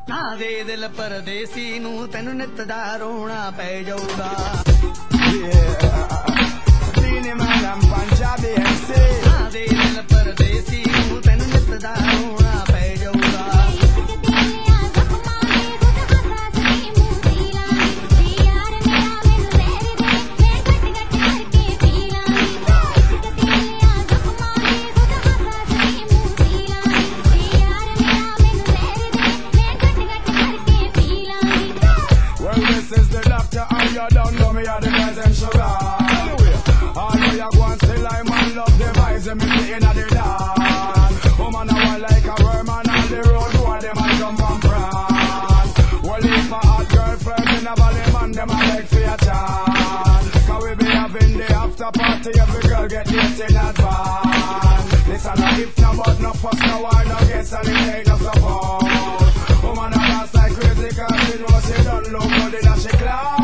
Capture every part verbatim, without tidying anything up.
ना दे दिल परदेसी नू तेनू नित दा रोना पै जाऊगा। पंजाबी ना दे दिल परदेसी नू तेनू नित दा रोना पै जाऊगा। You don't know me, you're the guys and sugar. Anyway, all know you go and still I'm on love the vibes and me sitting at the dance. Woman, I want like a worm on all the road, who them and jump and prance. Well, if a hot girlfriend in a valley man, them a beg for your chance. Cause we be having the after party, every girl get this in advance. This a no if, no but, no fuss, no war, no guess, and it ain't no support. Woman, I dance like crazy, cause she know she don't look good in a she class.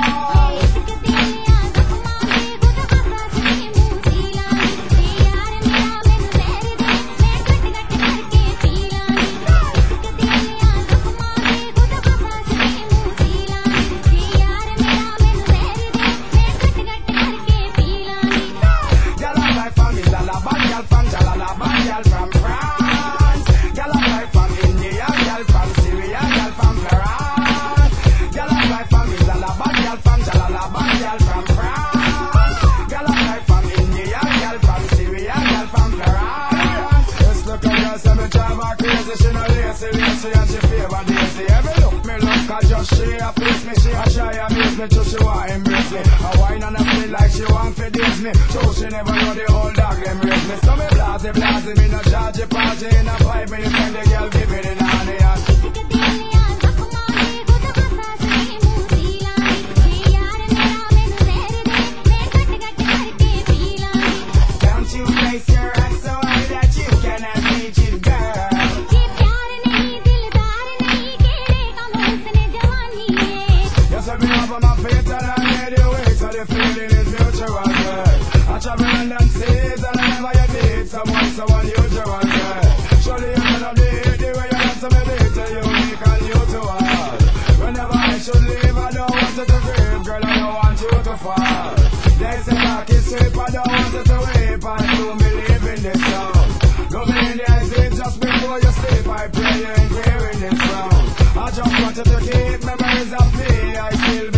She no lazy, lazy and she favor Daisy. Every look me look at just she a face me. She a try and make me till she want embrace me. A wine and a feel like she want to diss me. So she never know the whole dog them raise me. So me blase, blase, me no charge a party in a five minutes when the girl give me the nanny and don't you face your ass so high that you cannot reach it, girl. Me up on my feet and I made you wait, so the feeling is mutual, girl. I travel London seas and I never yet meet someone so unusual, girl. Surely you cannot beat the way you dance to me, beat you unique and unusual. Whenever I should leave, I don't want you to grieve, girl, I don't want you to fall. They say back is sweep, I don't want you to weep, I do believe in this song. Love me in the eyes just before you sleep, I pray you ain't hearing this sound. I just want you to keep memories of me, I still